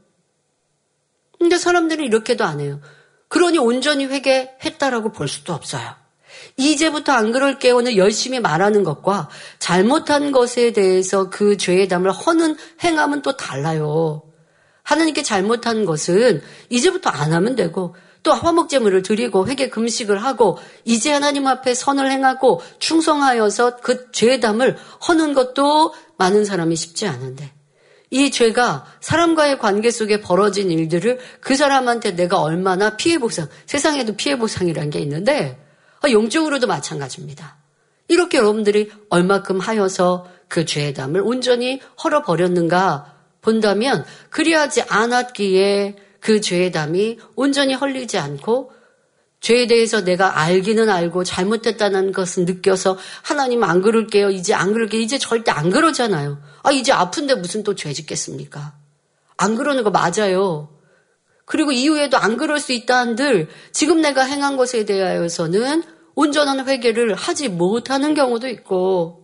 근데 사람들이 이렇게도 안 해요. 그러니 온전히 회개했다라고 볼 수도 없어요. 이제부터 안 그럴게요는 열심히 말하는 것과 잘못한 것에 대해서 그 죄의 담을 허는 행함은 또 달라요. 하나님께 잘못한 것은 이제부터 안 하면 되고, 또 화목제물을 드리고 회개 금식을 하고 이제 하나님 앞에 선을 행하고 충성하여서 그 죄의 담을 허는 것도 많은 사람이 쉽지 않은데, 이 죄가 사람과의 관계 속에 벌어진 일들을 그 사람한테 내가 얼마나 피해보상, 세상에도 피해보상이라는 게 있는데 영적으로도 마찬가지입니다. 이렇게 여러분들이 얼마큼 하여서 그 죄의 담을 온전히 헐어버렸는가 본다면, 그리하지 않았기에 그 죄의 담이 온전히 헐리지 않고, 죄에 대해서 내가 알기는 알고 잘못했다는 것을 느껴서 하나님 안 그럴게요, 이제 안 그럴게요, 이제 절대 안 그러잖아요. 아 이제 아픈데 무슨 또 죄 짓겠습니까? 안 그러는 거 맞아요. 그리고 이후에도 안 그럴 수 있다 한들 지금 내가 행한 것에 대하여서는 온전한 회개를 하지 못하는 경우도 있고,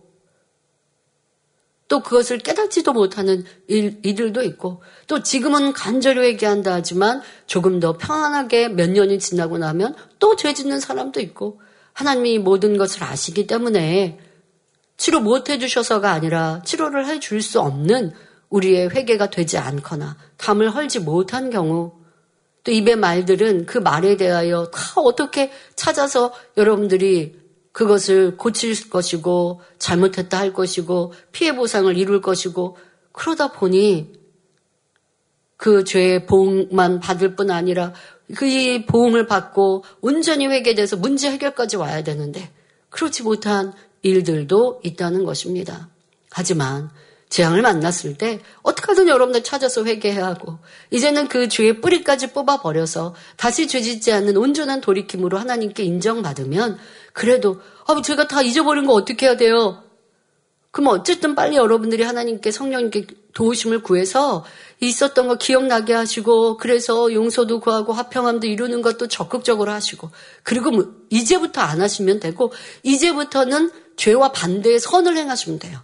또 그것을 깨닫지도 못하는 일, 이들도 있고, 또 지금은 간절히 회개한다 하지만 조금 더 평안하게 몇 년이 지나고 나면 또 죄 짓는 사람도 있고, 하나님이 모든 것을 아시기 때문에 치료 못 해주셔서가 아니라 치료를 해줄 수 없는 우리의 회개가 되지 않거나 담을 헐지 못한 경우, 또 입의 말들은 그 말에 대하여 다 어떻게 찾아서 여러분들이 그것을 고칠 것이고 잘못했다 할 것이고 피해 보상을 이룰 것이고, 그러다 보니 그 죄의 보응만 받을 뿐 아니라 그 보응을 받고 온전히 회개돼서 문제 해결까지 와야 되는데 그렇지 못한 일들도 있다는 것입니다. 하지만 재앙을 만났을 때 어떻게든 여러분들 찾아서 회개해야 하고, 이제는 그 죄의 뿌리까지 뽑아버려서 다시 죄짓지 않는 온전한 돌이킴으로 하나님께 인정받으면, 그래도 아, 제가 다 잊어버린 거 어떻게 해야 돼요? 그럼 어쨌든 빨리 여러분들이 하나님께, 성령님께 도우심을 구해서 있었던 거 기억나게 하시고, 그래서 용서도 구하고 화평함도 이루는 것도 적극적으로 하시고, 그리고 뭐 이제부터 안 하시면 되고, 이제부터는 죄와 반대의 선을 행하시면 돼요.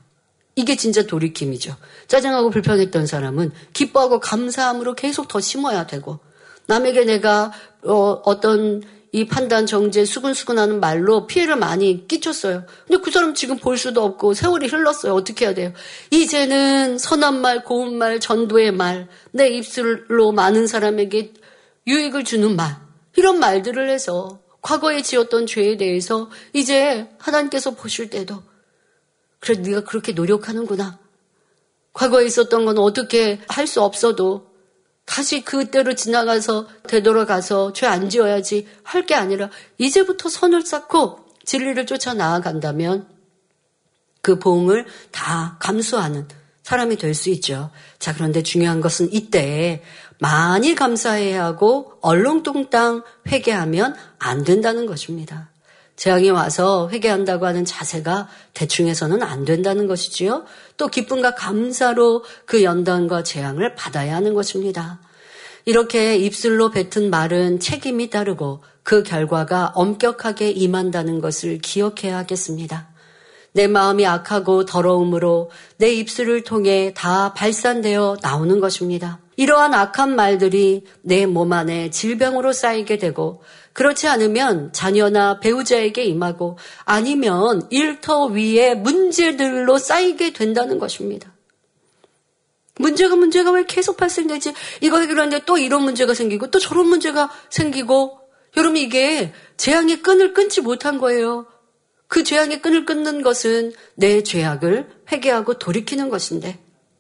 이게 진짜 돌이킴이죠. 짜증하고 불편했던 사람은 기뻐하고 감사함으로 계속 더 심어야 되고, 남에게 내가 어, 어떤 이 판단, 정죄, 수근수근하는 말로 피해를 많이 끼쳤어요. 근데 그 사람 지금 볼 수도 없고 세월이 흘렀어요. 어떻게 해야 돼요? 이제는 선한 말, 고운 말, 전도의 말, 내 입술로 많은 사람에게 유익을 주는 말, 이런 말들을 해서 과거에 지었던 죄에 대해서 이제 하나님께서 보실 때도 그래, 네가 그렇게 노력하는구나. 과거에 있었던 건 어떻게 할 수 없어도 다시 그때로 지나가서 되돌아가서 죄 안 지어야지 할 게 아니라 이제부터 선을 쌓고 진리를 쫓아 나아간다면 그 보응을 다 감수하는 사람이 될 수 있죠. 자, 그런데 중요한 것은 이때 많이 감사해야 하고 얼렁뚱땅 회개하면 안 된다는 것입니다. 재앙이 와서 회개한다고 하는 자세가 대충 해서는 안 된다는 것이지요. 또 기쁨과 감사로 그 연단과 재앙을 받아야 하는 것입니다. 이렇게 입술로 뱉은 말은 책임이 따르고 그 결과가 엄격하게 임한다는 것을 기억해야 하겠습니다. 내 마음이 악하고 더러움으로 내 입술을 통해 다 발산되어 나오는 것입니다. 이러한 악한 말들이 내 몸 안에 질병으로 쌓이게 되고, 그렇지 않으면 자녀나 배우자에게 임하고, 아니면 일터 위에 문제들로 쌓이게 된다는 것입니다. 문제가 문제가 왜 계속 발생되지? 이거 해결하는데 또 이런 문제가 생기고 또 저런 문제가 생기고, 여러분 이게 재앙의 끈을 끊지 못한 거예요. 그 죄악의 끈을 끊는 것은 내 죄악을 회개하고 돌이키는 것인데,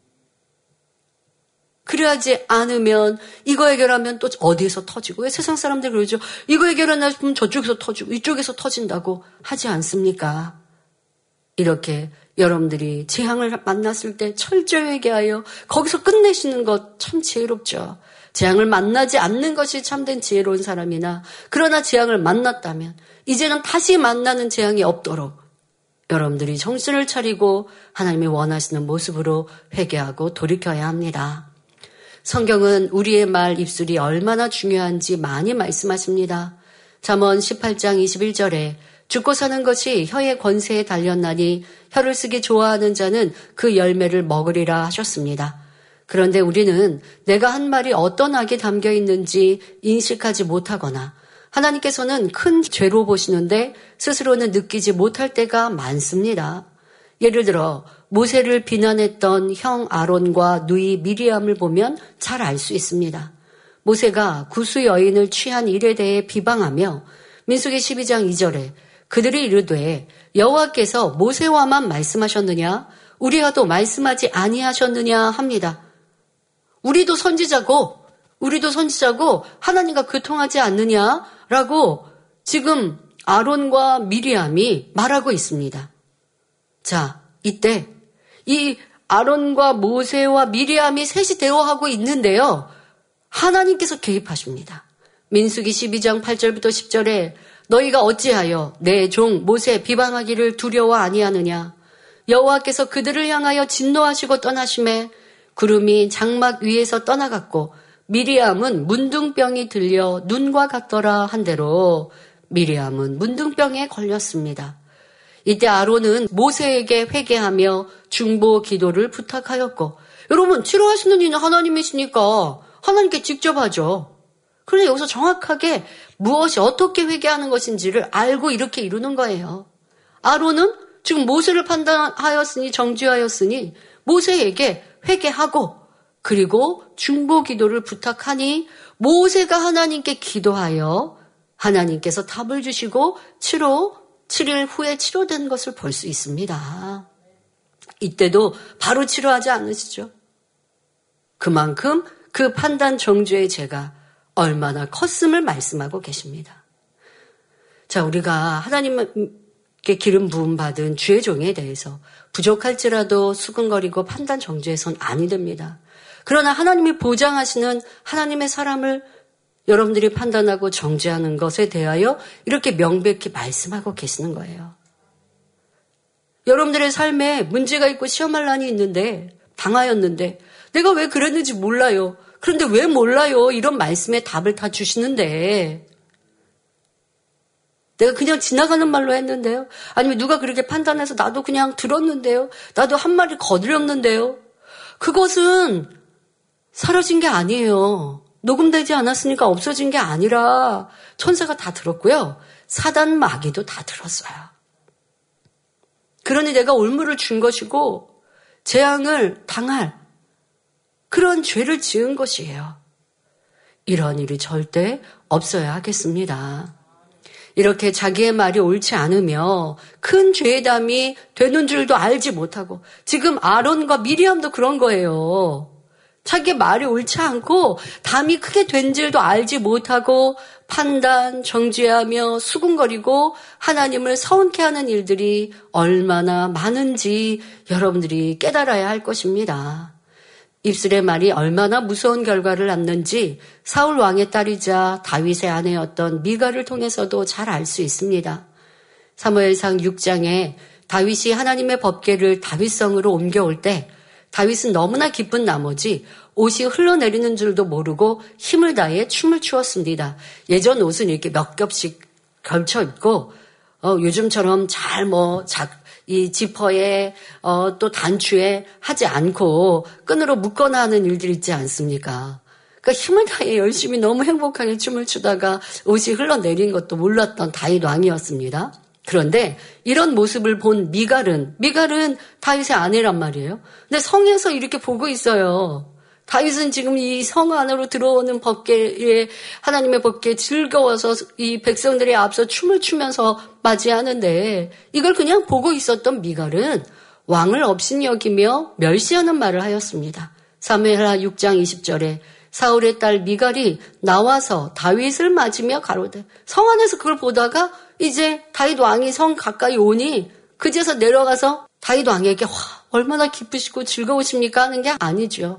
그래야지 않으면 이거 해결하면 또 어디에서 터지고, 왜 세상 사람들 그러죠? 이거 해결하나 싶으면 저쪽에서 터지고 이쪽에서 터진다고 하지 않습니까? 이렇게 여러분들이 재앙을 만났을 때 철저히 회개하여 거기서 끝내시는 것 참 지혜롭죠. 재앙을 만나지 않는 것이 참된 지혜로운 사람이나, 그러나 재앙을 만났다면 이제는 다시 만나는 재앙이 없도록 여러분들이 정신을 차리고 하나님이 원하시는 모습으로 회개하고 돌이켜야 합니다. 성경은 우리의 말, 입술이 얼마나 중요한지 많이 말씀하십니다. 잠언 십팔 장 이십일 절에 죽고 사는 것이 혀의 권세에 달렸나니 혀를 쓰기 좋아하는 자는 그 열매를 먹으리라 하셨습니다. 그런데 우리는 내가 한 말이 어떤 악이 담겨 있는지 인식하지 못하거나, 하나님께서는 큰 죄로 보시는데 스스로는 느끼지 못할 때가 많습니다. 예를 들어 모세를 비난했던 형 아론과 누이 미리암을 보면 잘 알 수 있습니다. 모세가 구수 여인을 취한 일에 대해 비방하며 민수기 십이 장 이 절에 그들이 이르되 여호와께서 모세와만 말씀하셨느냐, 우리와도 말씀하지 아니하셨느냐 합니다. 우리도 선지자고 우리도 선지자고 하나님과 교통하지 않느냐라고 지금 아론과 미리암이 말하고 있습니다. 자, 이때 이 아론과 모세와 미리암이 셋이 대화하고 있는데요, 하나님께서 개입하십니다. 민수기 십이 장 팔 절부터 십 절에 너희가 어찌하여 내 종 모세 비방하기를 두려워 아니하느냐, 여호와께서 그들을 향하여 진노하시고 떠나심에 구름이 장막 위에서 떠나갔고 미리암은 문둥병이 들려 눈과 같더라 한 대로 미리암은 문둥병에 걸렸습니다. 이때 아론은 모세에게 회개하며 중보 기도를 부탁하였고, 여러분 치료하시는 이는 하나님이시니까 하나님께 직접 하죠. 그런데 여기서 정확하게 무엇이 어떻게 회개하는 것인지를 알고 이렇게 이루는 거예요. 아론은 지금 모세를 판단하였으니, 정죄하였으니 모세에게 회개하고 그리고 중보 기도를 부탁하니 모세가 하나님께 기도하여 하나님께서 답을 주시고 치료, 칠 일 후에 치료된 것을 볼 수 있습니다. 이때도 바로 치료하지 않으시죠? 그만큼 그 판단 정죄의 죄가 얼마나 컸음을 말씀하고 계십니다. 자, 우리가 하나님께 기름 부음 받은 주의 종에 대해서 부족할지라도 수근거리고 판단 정죄해서는 아니 됩니다. 그러나 하나님이 보장하시는 하나님의 사람을 여러분들이 판단하고 정죄하는 것에 대하여 이렇게 명백히 말씀하고 계시는 거예요. 여러분들의 삶에 문제가 있고 시험할 난이 있는데, 당하였는데 내가 왜 그랬는지 몰라요. 그런데 왜 몰라요? 이런 말씀에 답을 다 주시는데, 내가 그냥 지나가는 말로 했는데요. 아니면 누가 그렇게 판단해서 나도 그냥 들었는데요. 나도 한 말이 거들었는데요. 그것은 사라진 게 아니에요. 녹음되지 않았으니까 없어진 게 아니라 천사가 다 들었고요. 사단 마귀도 다 들었어요. 그러니 내가 올무를 준 것이고 재앙을 당할 그런 죄를 지은 것이에요. 이런 일이 절대 없어야 하겠습니다. 이렇게 자기의 말이 옳지 않으며 큰 죄담이 되는 줄도 알지 못하고 지금 아론과 미리암도 그런 거예요. 자기의 말이 옳지 않고 담이 크게 된 줄도 알지 못하고 판단, 정죄하며 수군거리고 하나님을 서운케 하는 일들이 얼마나 많은지 여러분들이 깨달아야 할 것입니다. 입술의 말이 얼마나 무서운 결과를 낳는지 사울 왕의 딸이자 다윗의 아내였던 미갈을 통해서도 잘 알 수 있습니다. 사무엘상 육 장에 다윗이 하나님의 법궤를 다윗성으로 옮겨올 때 다윗은 너무나 기쁜 나머지 옷이 흘러내리는 줄도 모르고 힘을 다해 춤을 추었습니다. 예전 옷은 이렇게 몇 겹씩 걸쳐 입고 어, 요즘처럼 잘 뭐 작 이 지퍼에 어, 또 단추에 하지 않고 끈으로 묶거나 하는 일들 있지 않습니까? 그러니까 힘을 다해 열심히 너무 행복하게 춤을 추다가 옷이 흘러내린 것도 몰랐던 다윗 왕이었습니다. 그런데 이런 모습을 본 미갈은 미갈은 다윗의 아내란 말이에요. 근데 성에서 이렇게 보고 있어요. 다윗은 지금 이 성 안으로 들어오는 법궤에 하나님의 법궤에 즐거워서 이 백성들의 앞서 춤을 추면서 맞이하는데 이걸 그냥 보고 있었던 미갈은 왕을 업신여기며 멸시하는 말을 하였습니다. 사무엘하 육 장 이십 절에 사울의 딸 미갈이 나와서 다윗을 맞으며 가로되 성 안에서 그걸 보다가 이제 다윗 왕이 성 가까이 오니 그제서 내려가서 다윗 왕에게 와 얼마나 기쁘시고 즐거우십니까 하는 게 아니죠.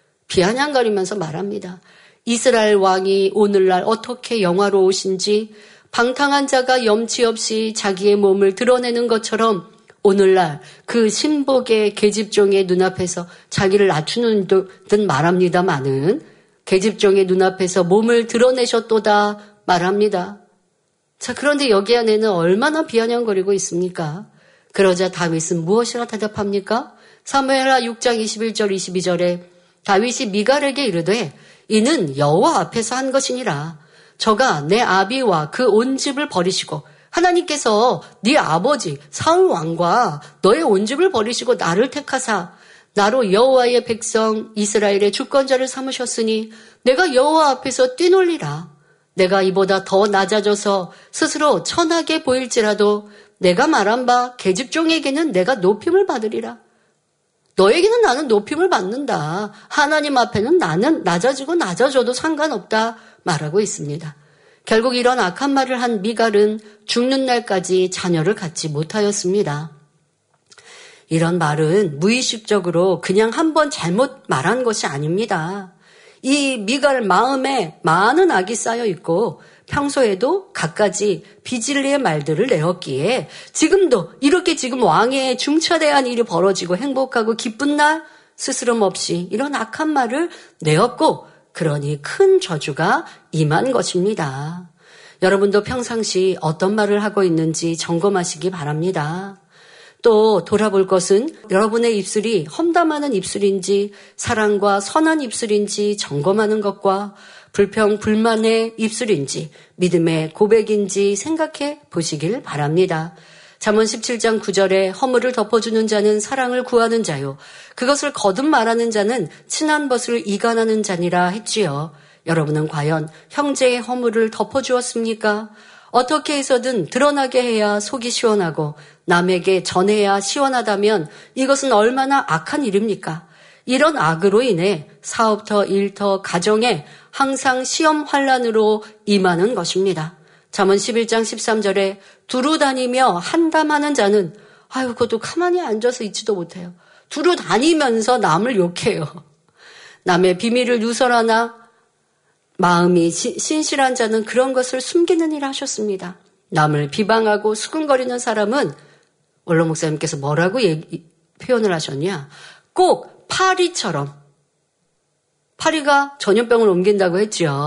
비아냥거리면서 말합니다. 이스라엘 왕이 오늘날 어떻게 영화로우신지 방탕한 자가 염치 없이 자기의 몸을 드러내는 것처럼 오늘날 그 신복의 계집종의 눈앞에서 자기를 낮추는 듯 말합니다마는 계집종의 눈앞에서 몸을 드러내셨도다 말합니다. 자, 그런데 여기 안에는 얼마나 비아냥거리고 있습니까? 그러자 다윗은 무엇이라 대답합니까? 사무엘하 육 장 이십일 절 이십이 절에 다윗이 미갈에게 이르되 이는 여호와 앞에서 한 것이니라. 저가 내 아비와 그 온 집을 버리시고 하나님께서 네 아버지 사울 왕과 너의 온 집을 버리시고 나를 택하사 나로 여호와의 백성 이스라엘의 주권자를 삼으셨으니 내가 여호와 앞에서 뛰놀리라. 내가 이보다 더 낮아져서 스스로 천하게 보일지라도 내가 말한 바 계집종에게는 내가 높임을 받으리라. 너에게는 나는 높임을 받는다. 하나님 앞에는 나는 낮아지고 낮아져도 상관없다 말하고 있습니다. 결국 이런 악한 말을 한 미갈은 죽는 날까지 자녀를 갖지 못하였습니다. 이런 말은 무의식적으로 그냥 한번 잘못 말한 것이 아닙니다. 이 미갈 마음에 많은 악이 쌓여 있고 평소에도 갖가지 비진리의 말들을 내었기에 지금도 이렇게 지금 왕의 중차대한 일이 벌어지고 행복하고 기쁜 날 스스럼 없이 이런 악한 말을 내었고 그러니 큰 저주가 임한 것입니다. 여러분도 평상시 어떤 말을 하고 있는지 점검하시기 바랍니다. 또 돌아볼 것은 여러분의 입술이 험담하는 입술인지 사랑과 선한 입술인지 점검하는 것과 불평, 불만의 입술인지 믿음의 고백인지 생각해 보시길 바랍니다. 잠언 십칠 장 구 절에 허물을 덮어주는 자는 사랑을 구하는 자요. 그것을 거듭 말하는 자는 친한 것을 이간하는 자니라 했지요. 여러분은 과연 형제의 허물을 덮어주었습니까? 어떻게 해서든 드러나게 해야 속이 시원하고 남에게 전해야 시원하다면 이것은 얼마나 악한 일입니까? 이런 악으로 인해 사업터, 일터, 가정에 항상 시험 환란으로 임하는 것입니다. 잠언 십일 장 십삼 절에 두루 다니며 한담하는 자는 아유 그것도 가만히 앉아서 있지도 못해요. 두루 다니면서 남을 욕해요. 남의 비밀을 누설하나 마음이 신실한 자는 그런 것을 숨기는 일 하셨습니다. 남을 비방하고 수근거리는 사람은 원로 목사님께서 뭐라고 얘기, 표현을 하셨냐? 꼭 파리처럼 파리가 전염병을 옮긴다고 했죠.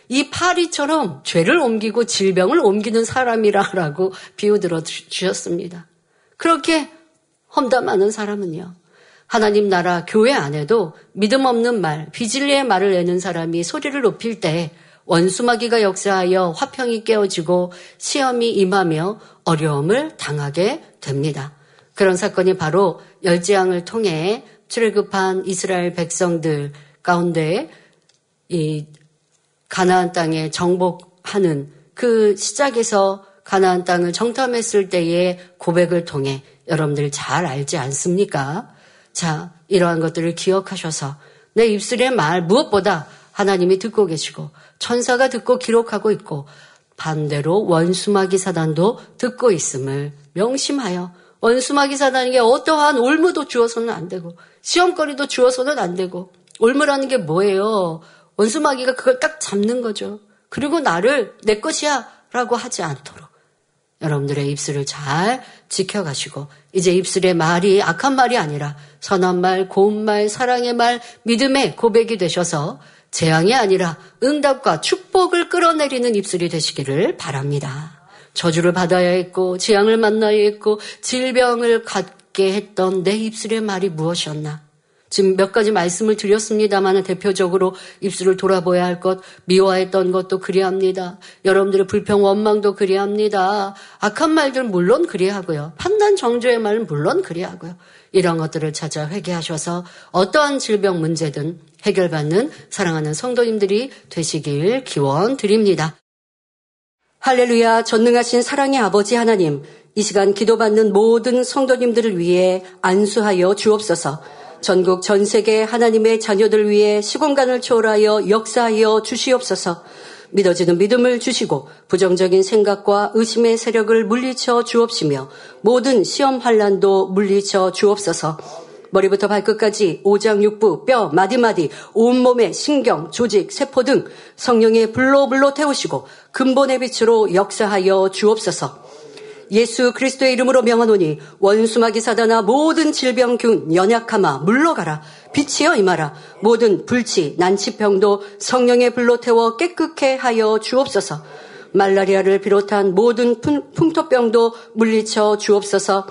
이 파리처럼 죄를 옮기고 질병을 옮기는 사람이라고 비유 들어 주셨습니다. 그렇게 험담하는 사람은요, 하나님 나라 교회 안에도 믿음 없는 말, 비진리의 말을 내는 사람이 소리를 높일 때 원수마귀가 역사하여 화평이 깨어지고 시험이 임하며 어려움을 당하게 됩니다. 그런 사건이 바로 열지양을 통해 출애굽한 이스라엘 백성들 가운데 이 가나안 땅에 정복하는 그 시작에서 가나안 땅을 정탐했을 때의 고백을 통해 여러분들 잘 알지 않습니까? 자, 이러한 것들을 기억하셔서 내 입술의 말 무엇보다 하나님이 듣고 계시고 천사가 듣고 기록하고 있고 반대로 원수마귀 사단도 듣고 있음을 명심하여 원수마귀 사단에게 어떠한 올무도 주어서는 안 되고 시험거리도 주어서는 안 되고 올무라는 게 뭐예요? 원수마귀가 그걸 딱 잡는 거죠. 그리고 나를 내 것이야 라고 하지 않도록 여러분들의 입술을 잘 지켜가시고 이제 입술의 말이 악한 말이 아니라 선한 말, 고운 말, 사랑의 말, 믿음의 고백이 되셔서 재앙이 아니라 응답과 축복을 끌어내리는 입술이 되시기를 바랍니다. 저주를 받아야 했고 재앙을 만나야 했고 질병을 갖게 했던 내 입술의 말이 무엇이었나? 지금 몇 가지 말씀을 드렸습니다만 대표적으로 입술을 돌아보아야 할 것, 미워했던 것도 그리합니다. 여러분들의 불평, 원망도 그리합니다. 악한 말들 물론 그리하고요. 판단, 정죄의 말은 물론 그리하고요. 이런 것들을 찾아 회개하셔서 어떠한 질병 문제든 해결받는 사랑하는 성도님들이 되시길 기원드립니다. 할렐루야. 전능하신 사랑의 아버지 하나님, 이 시간 기도받는 모든 성도님들을 위해 안수하여 주옵소서. 전국 전 세계 하나님의 자녀들 위해 시공간을 초월하여 역사하여 주시옵소서. 믿어지는 믿음을 주시고 부정적인 생각과 의심의 세력을 물리쳐 주옵시며 모든 시험 환난도 물리쳐 주옵소서. 머리부터 발끝까지 오장육부, 뼈, 마디마디, 온몸의 신경, 조직, 세포 등 성령의 불로 불로 태우시고 근본의 빛으로 역사하여 주옵소서. 예수 그리스도의 이름으로 명하노니 원수마귀 사단아 모든 질병균 연약함아 물러가라. 빛이여 임하라. 모든 불치 난치병도 성령의 불로 태워 깨끗게 하여 주옵소서. 말라리아를 비롯한 모든 풍토병도 물리쳐 주옵소서.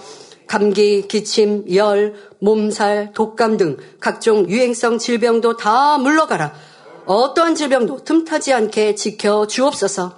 감기, 기침, 열, 몸살, 독감 등 각종 유행성 질병도 다 물러가라. 어떠한 질병도 틈타지 않게 지켜 주옵소서.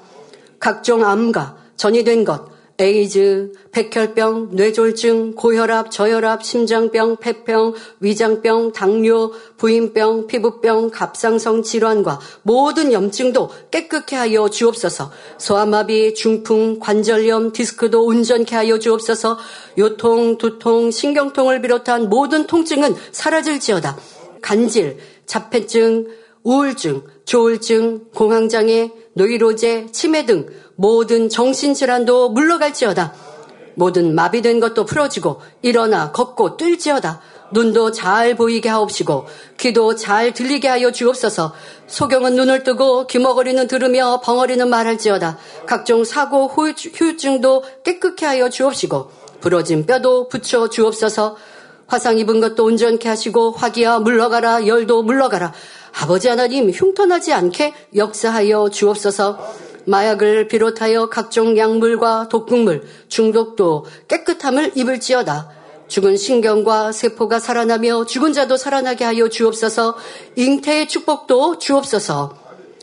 각종 암과 전이된 것, 에이즈, 백혈병, 뇌졸중, 고혈압, 저혈압, 심장병, 폐병, 위장병, 당뇨, 부인병, 피부병, 갑상선 질환과 모든 염증도 깨끗게 하여 주옵소서. 소아마비, 중풍, 관절염, 디스크도 온전케 하여 주옵소서. 요통, 두통, 신경통을 비롯한 모든 통증은 사라질지어다. 간질, 자폐증, 우울증, 조울증, 공황장애, 노이로제, 치매 등 모든 정신질환도 물러갈지어다. 모든 마비된 것도 풀어지고 일어나 걷고 뛸지어다. 눈도 잘 보이게 하옵시고 귀도 잘 들리게 하여 주옵소서. 소경은 눈을 뜨고 귀머거리는 들으며 벙어리는 말할지어다. 각종 사고 후유증도 깨끗게 하여 주옵시고 부러진 뼈도 붙여 주옵소서. 화상 입은 것도 온전케 하시고 화기야 물러가라. 열도 물러가라. 아버지 하나님 흉터나지 않게 역사하여 주옵소서. 마약을 비롯하여 각종 약물과 독극물, 중독도 깨끗함을 입을지어다. 죽은 신경과 세포가 살아나며 죽은 자도 살아나게 하여 주옵소서. 잉태의 축복도 주옵소서.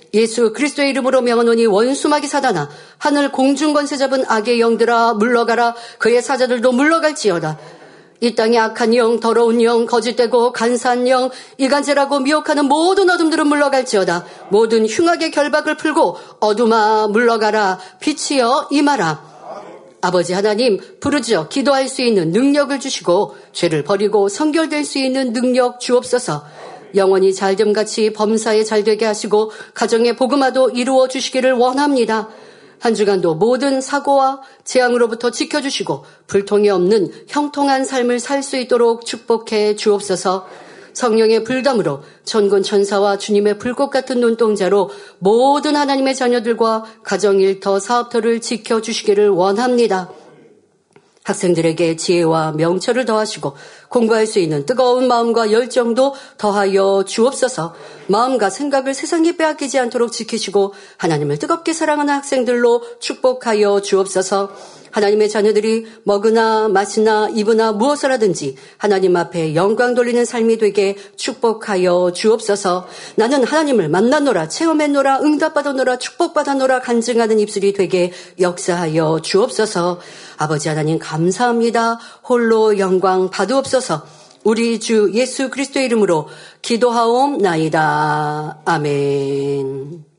예수 그리스도의 이름으로 명하노니 원수마귀 사단아 하늘 공중 권세 잡은 악의 영들아 물러가라. 그의 사자들도 물러갈지어다. 이 땅에 악한 영, 더러운 영, 거짓되고 간사한 영, 이간질하고 미혹하는 모든 어둠들은 물러갈지어다. 모든 흉악의 결박을 풀고 어둠아 물러가라. 빛이여 임하라. 아버지 하나님 부르짖어 기도할 수 있는 능력을 주시고 죄를 버리고 성결될 수 있는 능력 주옵소서. 영원히 잘됨같이 범사에 잘되게 하시고 가정의 복음화도 이루어 주시기를 원합니다. 한 주간도 모든 사고와 재앙으로부터 지켜주시고 불통이 없는 형통한 삶을 살 수 있도록 축복해 주옵소서. 성령의 불담으로 천군 천사와 주님의 불꽃 같은 눈동자로 모든 하나님의 자녀들과 가정일터 사업터를 지켜주시기를 원합니다. 학생들에게 지혜와 명철을 더하시고 공부할 수 있는 뜨거운 마음과 열정도 더하여 주옵소서. 마음과 생각을 세상에 빼앗기지 않도록 지키시고 하나님을 뜨겁게 사랑하는 학생들로 축복하여 주옵소서. 하나님의 자녀들이 먹으나 마시나 입으나 무엇을 하든지 하나님 앞에 영광 돌리는 삶이 되게 축복하여 주옵소서. 나는 하나님을 만나노라, 체험했노라, 응답받아노라, 축복받아노라 간증하는 입술이 되게 역사하여 주옵소서. 아버지 하나님 감사합니다. 홀로 영광 받으옵소서. 우리 주 예수 그리스도의 이름으로 기도하옵나이다. 아멘.